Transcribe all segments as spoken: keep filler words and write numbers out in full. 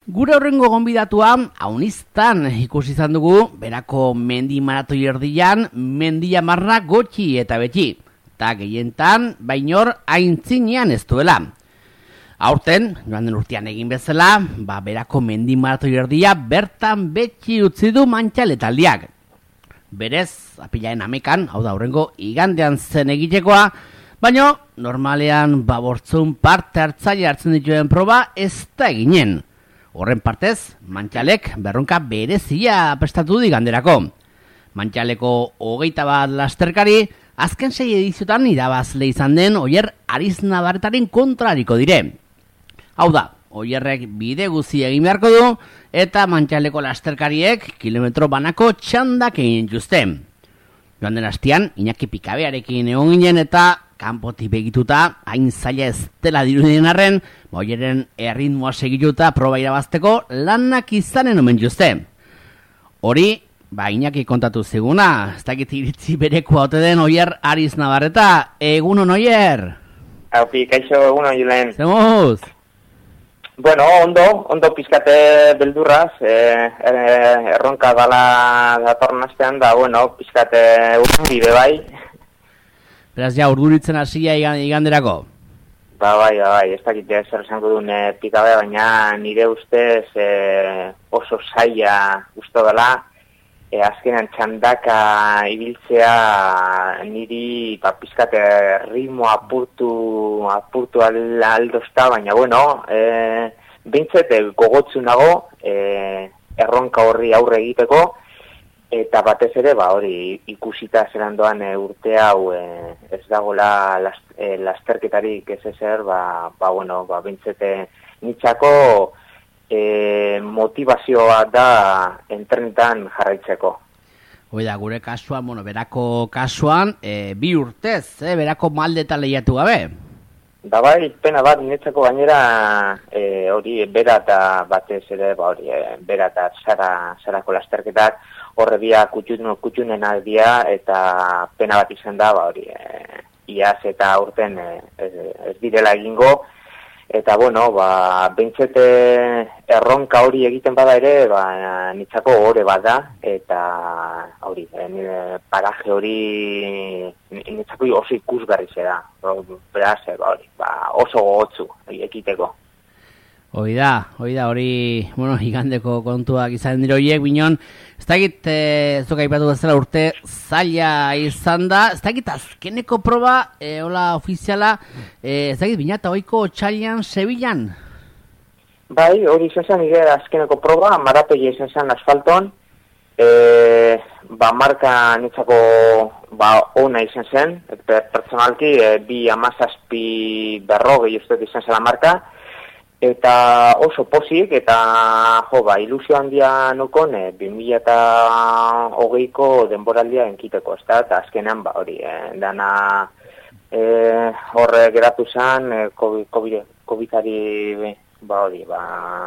Gure horrengo gonbidatua, hauniztan ikusi izan dugu, berako mendi maratoi erdian, mendia marra gotxi eta beti, eta gehientan, bainor aintzinean ez duela. Aurten, joan den urtean egin bezala, ba, berako mendi maratoi erdia bertan beti utzi du Mantxaletaldiak. Berez, apilaren amekan, hau da horrengo igandean zen egitekoa, baina normalean babortzun parte hartzaile hartzen dituen proba ez da eginen. Horren partez, Mantxalek berronka berezia prestatu di ganderako. Mantxaleko hogeita bat lasterkari, azken sei ediziotan irabazle izan den Oier Ariznabarretaren kontrariko dire. Hau da, Oierrek bide guzi egin beharko du, eta Mantxaleko lasterkariek kilometro banako txandak egin dituzte. Joan den hastian, Iñaki Pikabearekin egon ginen eta kanpotik begituta, hain zaila ez dela dirudien arren, Oieren erritmoa segituta proba irabazteko lanak izanen omen juzte. Hori, ba, Iñaki kontatu ziguna, ez dakit iritzi bereko haute den Oier Ariznabarreta, egunon Oier! Haupi, kaixo, egunon Julen. Zemuz! Bueno, ondo, ondo pizkate beldurraz, eh, eh, erronka dala datorren astean da, bueno, pizkate urduride bai. Beraz, ja, urduritzen hasia iganderako? Ba, bai, ba, bai, ez dakit zer esango duen e, Pikabe, baina nire ustez e, oso zaila usto dela, e, azkenan txandaka ibiltzea niri ba, pizkate ritmo apurtu, apurtu aldozta, baina, bueno, e, bintzet e, gogotzu nago e, erronka horri aurre egiteko, eta batez ere, ba, hori ikusita zerandoan e, urte hau e, ez dagoela last, e, lasterketarik ez ezer, ba, ba, bueno, ba, bintzete nitzako e, motivazioa da internetan jarraitzeko. Hoi da, gure kasuan, bueno, berako kasuan, e, bi urtez, eh, berako maldetan lehiatu gabe? Da bai, pena bat, niretzako gainera e, hori bera eta batez ere, ba, hori, e, bera eta zara, zarako lasterketak, horre bia kutxunen, kutxunen aldia, eta pena bat izan da, ba, hori, e, iaz eta urten e, ez, ez direla egingo, eta, bueno, ba, bentsete erronka hori egiten bada ere, ba, nitzako hori bada, eta, hori, e, paraje hori nitzako oso ikusgarri zera, beraz, ba, hori, ba, oso gogotzu ekiteko. Hoi da, hoi da, hori, bueno, igandeko kontuak izan dira horiek, binon, ez dakit, ez duk aipatu bezala urte zaila izan da, ez dakit azkeneko proba, e, hola ofiziala, e, ez dakit, binata hoiko txailan Sevillan? Bai, hori izan zen, nire azkeneko proba, Marapegi izan zen asfalton, e, ba, marka nitzako, ba, ona izan zen, pertsonalki, e, bi amazazpi berrogei uste izan zen la marka, eta oso pozik, eta jo, ba, ilusio handia nukon, e, bi mila eta hogeiko denboraldia enkiteko, ez da, eta azkenean, ba, hori, e, dana e, horre geratu zen, e, COVID-ari, ba, hori, ba,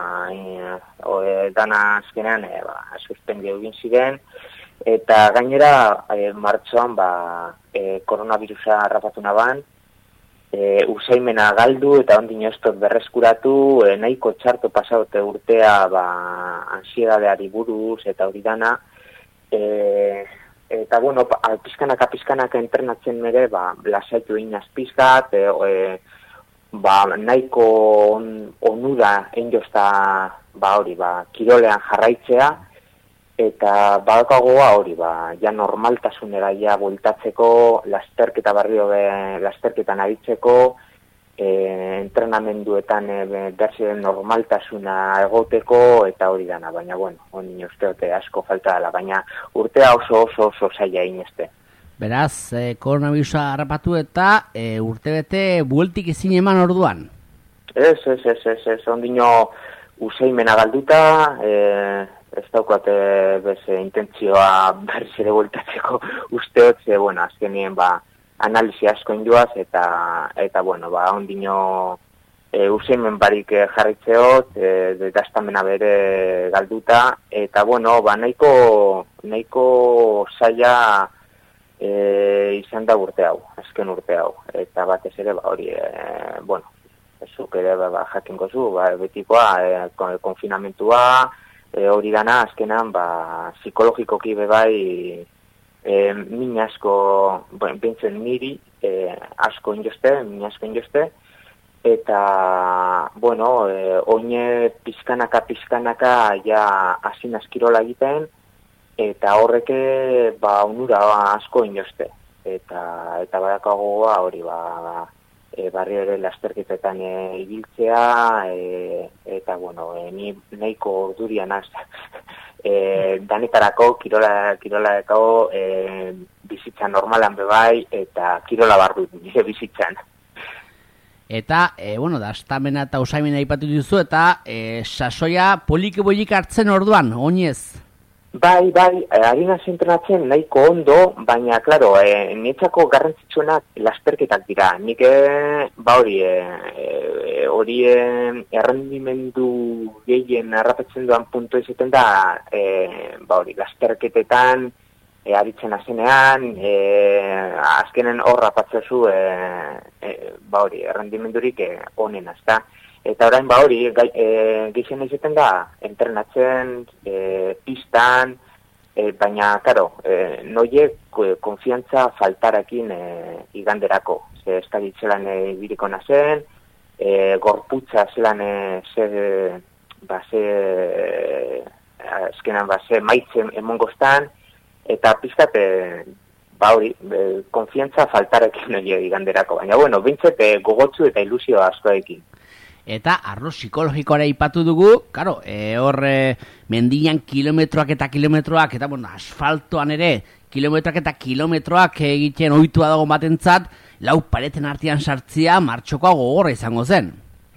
e, e, dana azkenean, e, ba, suspendio egin ziren, eta gainera, e, martxoan, ba, e, koronavirusa harrapatu naban, E, usaimena galdu eta ondino ez dut berreskuratu, e, nahiko txarto pasaute urtea ba, ansiedadeari buruz eta hori dana. E, eta, bueno, pizkanaka pizkanaka entrenatzen mere, ba, lasaitu inaz pizkat, e, e, ba, nahiko on, onuda enjozta ba, hori, ba, kirolean jarraitzea, eta badakagoa hori, ba, ja normaltasunera ja bueltatzeko, lasterketa barrio be, lasterketan aritzeko, e, entrenamenduetan e, berziren normaltasuna egoteko, eta hori dana, baina, bueno, honi usteote asko falta dela, baina urtea oso oso oso zaila ineste. Beraz, e, koronavirusa harrapatu eta e, urtebete bueltik ezin eman orduan? Ez, ez, ez, ez, ez, ondino usaimena galduta, e, ez daukate beze intentzioa berriz ere bueltatzeko usteot, ze, bueno, azkenien, ba, analisi asko induaz, eta, eta bueno, ba, ondino e, usaimen barik jarritzeot, e, daztamena bere galduta, eta, bueno, ba, nahiko, nahiko zaila e, izan da urte hau, azken urte hau, eta batez ere, ba, hori, e, bueno, zuk ere ba, ba, jakingo zu, ba, betikoa, e, konfinamentua, e, hori dana, azkenan, ba, psikologikoki bebai, e, min asko, bueno, bintzen niri, e, asko injozte, min asko injozte, eta, bueno, e, oine pizkanaka, pizkanaka, ja, asin askirola egiten, eta horreke, ba, onura asko injozte. Eta, eta badakagoa hori, ba, ba e, barri ere lasterketetan e, ibiltzea, e, eta, bueno, e, ni nahiko durian az, e, danetarako, kirola, kirola dekau, e, bizitza normalan bebai, eta kirola barru nire bizitzan. Eta, e, bueno, dastamena eta usaimena aipatu duzu, eta e, sasoia poliki-bolik hartzen orduan, oinez? Bai, bai, harina zentratzen nahiko ondo, baina, klaro, e, nietzako garrantzitsuenak lasterketak dira. Nik, e, ba hori, e, hori e, errendimendu gehien harrapatzen duan puntu izaten da, e, ba hori, lasterketetan, e, aritzen azenean, e, azkenen horra patzazu, e, e, ba hori, errendimendurik e, onen azta. Eta orain ba hori, e, gehien izaten da, entrenatzen, e, pistan, e, baina, karo, e, noiek konfiantza faltarakin e, iganderako. Ze eskadit zelan e, biriko nazen, e, gorputza zelan e, ze, ba, ze, eskenan, ba, ze maitzen emongostan, eta pizkat, e, ba hori, e, konfiantza faltarakin noiek iganderako. Baina, bueno, bintzet e, gogotzu eta ilusio askoekin. Eta arlo psikologikoara ipatu dugu, karo, e, hor e, mendian kilometroak eta kilometroak, eta bueno, asfaltoan ere, kilometroak eta kilometroak egiten ohitua dago batentzat, lau pareten artean sartzia martxokoa gogorra izango zen.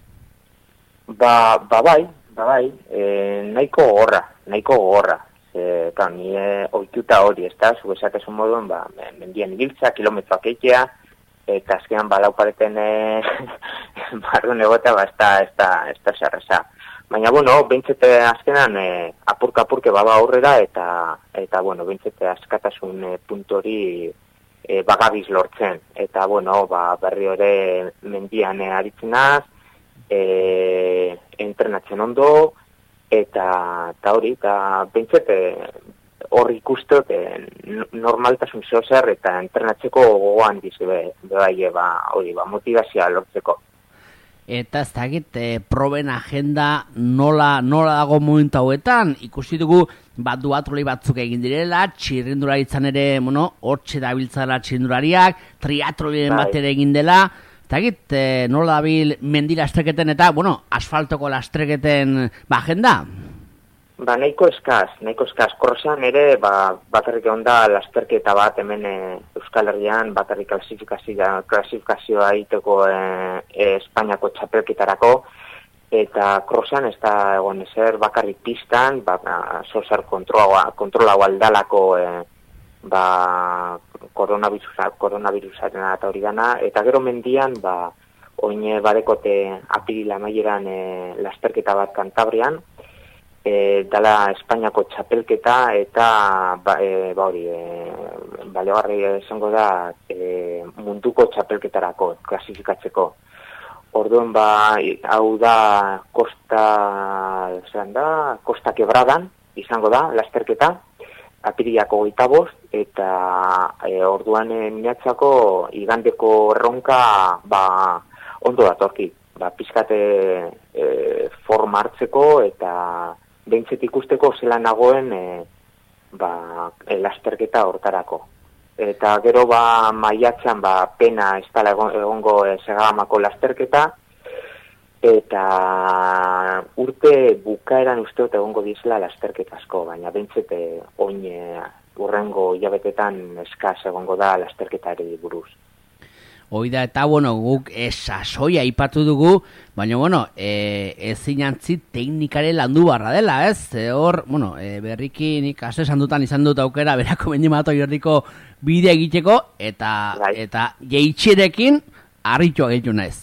Ba, ba bai, ba bai, e, nahiko gogorra, nahiko gogorra. E, ka, ni e, ohituta hori, ez da, zu esakezun moduen, ba, mendian ibiltza, kilometroak egitea, eta azkenan ba laupareten e, barrun egota, ba, ez da, ez da, ez da zerreza. Baina, bueno, bintzete azkenan e, apurka-apurke baba aurrera, eta, eta bueno, bintzete askatasun e, puntori e, bagabiz lortzen. Eta, bueno, ba, berri hori mendian e, aritzenaz, e, entrenatzen ondo, eta, eta hori, eta bintzete, hor ikustot e, normaltasun zozer eta entrenatzeko gogoan dizu be, bai, ba, hori, ba, motivazioa lortzeko. Eta ez dakit, e, proben agenda nola, nola dago momentu hauetan, ikusi dugu bat duatroli batzuk egin direla, txirrindularitzan ere, bueno, hortxe dabiltzala txirrindulariak, triatrolien bai. Bat ere egin dela, ez dakit, e, nola dabil mendi lastreketen eta, bueno, asfaltoko lastreketen ba, agenda? Ba, nahiko eskaz, nahiko eskaz. Korrosan ere, ba, bakarrik egon da lasterketa bat hemen e, Euskal Herrian, bakarrik klasifikazioa, klasifikazioa egiteko e, e, Espainiako txapelketarako, eta korrosan ez da egon ezer bakarrik pistan, ba, zozer kontrola, kontrola aldalako e, ba, koronavirusa, koronavirusaren eta hori dana, eta gero mendian, ba, oine badekote apirila maieran e, lasterketa bat Kantabrian, E, dala Espainiako txapelketa eta ba, e, ba hori, e, balegarri esango da e, munduko txapelketarako, klasifikatzeko. Orduan ba, hau da Costa, da, Costa Quebradan izango da, lasterketa, apirilako goita bost, eta e, orduan e, minatzako igandeko erronka ba, ondo datorki. Ba, pizkate e, forma hartzeko eta behintzet ikusteko zela nagoen e, ba, e, lasterketa hortarako. Eta gero ba, maiatzan ba, pena ez dala egongo e, Segamako lasterketa, eta urte bukaeran usteot egongo dizela lasterketa asko, baina behintzet e, oin e, urrengo hilabetetan eskaz egongo da lasterketari buruz. Oida eta, bueno, guk sasoia aipatu dugu, baina, bueno, e, ezin antzi teknikare landu barra dela, ez? E, hor, bueno, e, berriki nik asesan dutan izan dut aukera berako mendimato jordiko bidea egiteko, eta, right. eta jeitxirekin harritua gehitu naiz.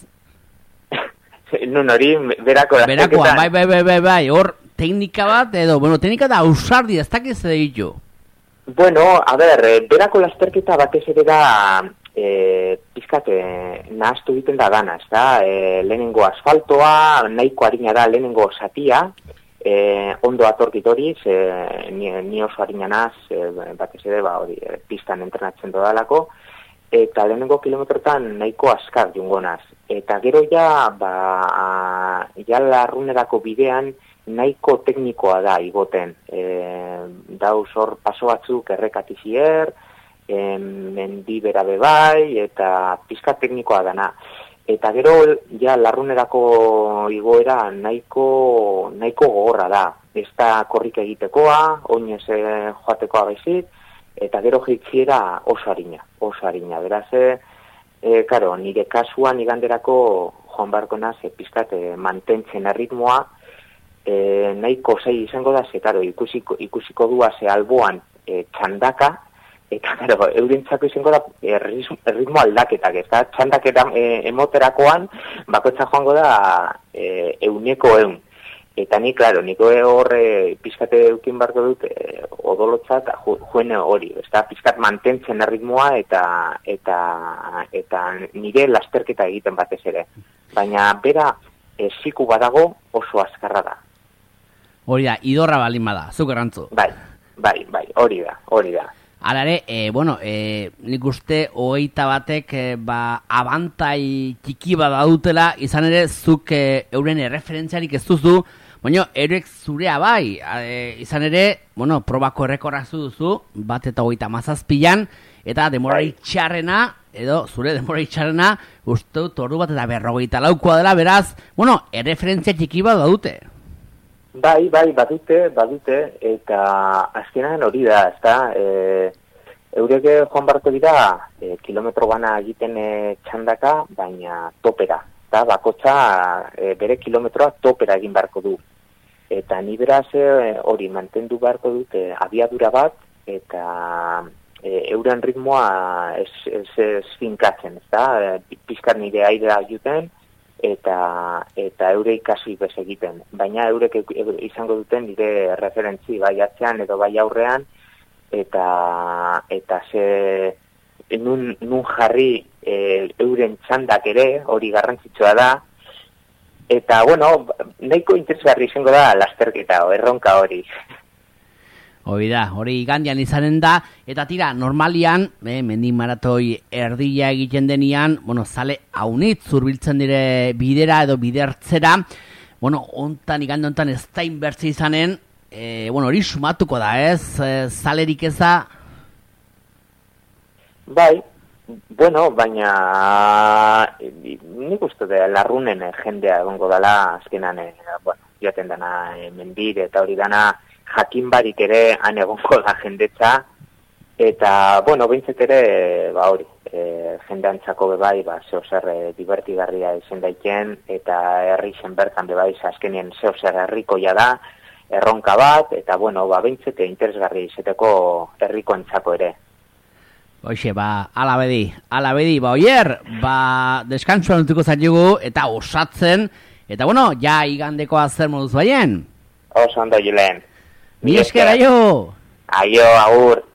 Nun hori, berako lasterketan. Berakoa, bai, bai, bai, bai, bai, hor, teknika bat, edo, bueno, teknika da ausardi, ez dakiz edo ditu. Bueno, a ber, berako lasterketa batez ere da e, pizkat e, nahaztu egiten da dana, ez da? E, lehenengo asfaltoa, nahiko harina da lehenengo zatia, e, ondo atorkit hori, ze, ni, ni oso harina naz, e, batez ere, ba, hori, e, pistan entrenatzen dodalako, eta lehenengo kilometrotan nahiko askar jungonaz. Eta gero ja, ba, ja larrunerako bidean nahiko teknikoa da igoten. E, dauz hor paso batzuk errekatizier, e, mendi bera bebai, eta pizka teknikoa dana. Eta gero ja larrunerako igoera nahiko, nahiko gogorra da. Ez da korrik egitekoa, oinez e, joatekoa baizik, eta gero jitziera oso harina, oso harina. Beraz, e, karo, nire kasuan iganderako joan barko naz, e, pizkat e, mantentzen erritmoa, e, nahiko zei izango da, ze, karo, ikusiko, ikusiko dua ze alboan e, txandaka, eta, karo, eurentzako izango da erritmo aldaketak, ez da, txandaketa e, emoterakoan, bakotza joango da e, euneko eun. Eta ni, klaro, niko horre pizkate eukin barko dut e, odolotzat ju, juen hori, ez da, pizkat mantentzen erritmoa eta, eta, eta nire lasterketa egiten batez ere. Baina bera e, ziku badago oso azkarra da. Hori da, idorra balin bada, zuk errantzu. Bai, bai, bai, hori da, hori da. Hala ere, e, bueno, e, nik uste hogeita batek e, ba, abantai txiki bada dutela, izan ere zuk e, euren erreferentziarik ez duzu, baina erek zurea bai, e, izan ere, bueno, probako errekorra duzu, bat eta hogeita mazazpilan, eta demora itxarrena, edo zure demora itxarrena, uste dut ordu bat eta berrogeita laukoa dela, beraz, bueno, erreferentzia txiki bat dute. Bai, bai, badute, badute, eta azkenan hori da, ez da, e, eureke joan barko dira, e, kilometro bana egiten e, txandaka, baina topera, eta bakotza e, bere kilometroa topera egin barko du. Eta ni beraz hori e, mantendu beharko dute abiadura bat, eta e, euren ritmoa ez, ez, ez finkatzen, ez da, e, pizkat nire aidea juten, eta eta eure ikasi bez egiten. Baina eurek izango duten nire referentzi bai atzean edo bai aurrean, eta eta ze nun, nun jarri e, euren txandak ere, hori garrantzitsua da, eta bueno, nahiko interesgarri izango da lasterketa, erronka hori. Hori da, hori igandian izanen da, eta tira, normalian, eh, mendi maratoi erdila egiten denian, bueno, zale haunitz zurbiltzen dire bidera edo bidertzera, bueno, ontan, igande ontan ez da inbertzi izanen, eh, bueno, hori sumatuko da, ez, eh, zalerik eza? Bai, bueno, baina nik uste da larrunen jendea egongo dela, azkenan, eh, bueno, joaten dana eh, mendir eta hori dana, jakin barik ere han egongo da jendetza, eta, bueno, behintzet ere, ba hori, e, jendeantzako bebai, ba, zeo zer e, divertigarria izan daiken, eta herri zen bertan bebai, azkenien zeo zer herrikoia da, erronka bat, eta, bueno, ba, behintzete interesgarri izeteko herrikoentzako ere. Hoxe, ba, alabedi, alabedi, ba, oier, ba, deskantzua nutuko zaitugu, eta osatzen, eta, bueno, ja igandekoa zer moduz baien? Oso ondo, Julen. Mi esker, aio! Aio, agur!